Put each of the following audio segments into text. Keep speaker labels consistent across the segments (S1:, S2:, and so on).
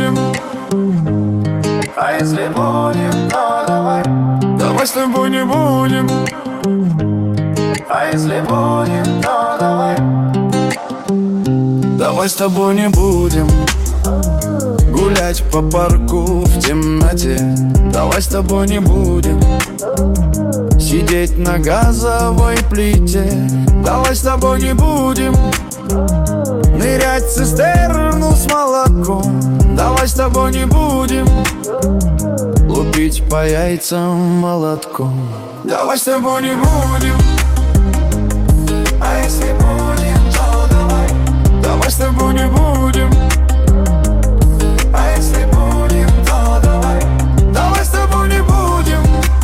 S1: будем? А если будем, то давай. Давай с тобой не будем. А если будем, то давай. Давай с тобой не будем гулять по парку в темноте. Давай с тобой не будем сидеть на газовой плите. Давай с тобой не будем нырять в цистерну с молоком. Давай с тобой не будем лупить по яйцам молотком. Давай с тобой не будем. А если будем, то давай. Давай с тобой не будем. А если будем, то давай. Давай с тобой не будем.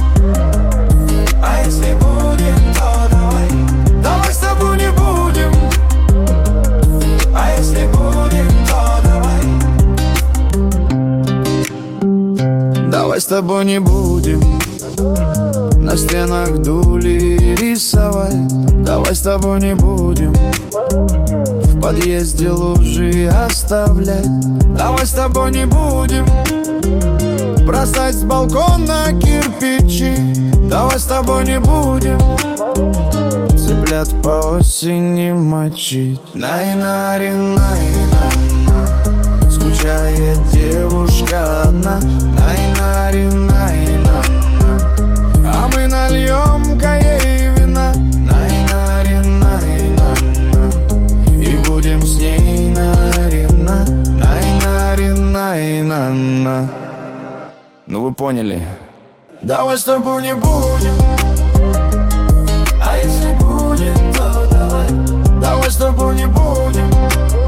S1: А если будем, то давай. Давай с тобой не будем. А если будем, то давай. Давай с тобой не будем на стенах дули рисовать. Давай с тобой не будем в подъезде лужи оставлять. Давай с тобой не будем бросать с балкона кирпичи. Давай с тобой не будем цыплят по осени мочить. Найнари, найна, скучает девушка одна. Найнари, найна, а мы нальем-ка ей вина. Найнари, найна, и будем с ней нарина. Найнари, найна. Ну вы поняли. Давай с тобой не будем. А если будет, то давай. Давай с тобой не будем.